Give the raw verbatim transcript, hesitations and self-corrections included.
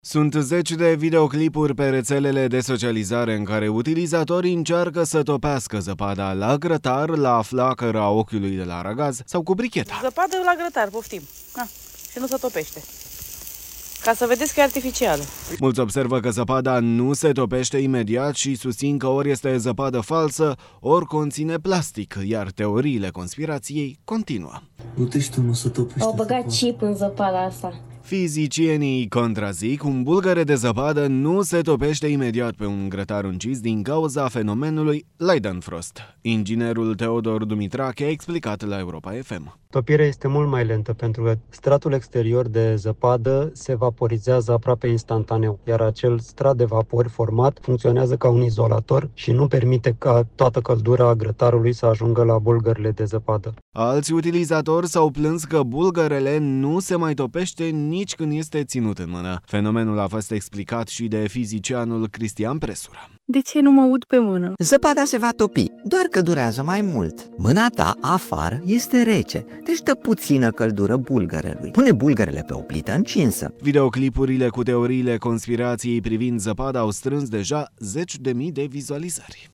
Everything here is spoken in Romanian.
Sunt zeci de videoclipuri pe rețelele de socializare în care utilizatorii încearcă să topească zăpada la grătar, la flacăra ochiului de la aragaz sau cu bricheta. Zăpadă la grătar, poftim. Na, și nu se topește. Ca să vedeți că e artificială. Mulți observă că zăpada nu se topește imediat și susțin că ori este zăpadă falsă, ori conține plastic, iar teoriile conspirației continuă. Nu te știu, nu se topește. Au băgat chip în zăpada asta. Fizicienii contrazic, un bulgăre de zăpadă nu se topește imediat pe un grătar încis din cauza fenomenului Leidenfrost. Inginerul Teodor Dumitrache a explicat la Europa F M. Topirea este mult mai lentă pentru că stratul exterior de zăpadă se vaporizează aproape instantaneu, iar acel strat de vapori format funcționează ca un izolator și nu permite ca toată căldura grătarului să ajungă la bulgările de zăpadă. Alți utilizatori s-au plâns că bulgărele nu se mai topește nici când este ținut în mână. Fenomenul a fost explicat și de fizicianul Cristian Presura. De ce nu mă ud pe mână? Zăpada se va topi, doar că durează mai mult. Mâna ta, afară, este rece, deci dă puțină căldură bulgărelui. Pune bulgărele pe o plită încinsă. Videoclipurile cu teoriile conspirației privind zăpada au strâns deja zeci de mii de vizualizări.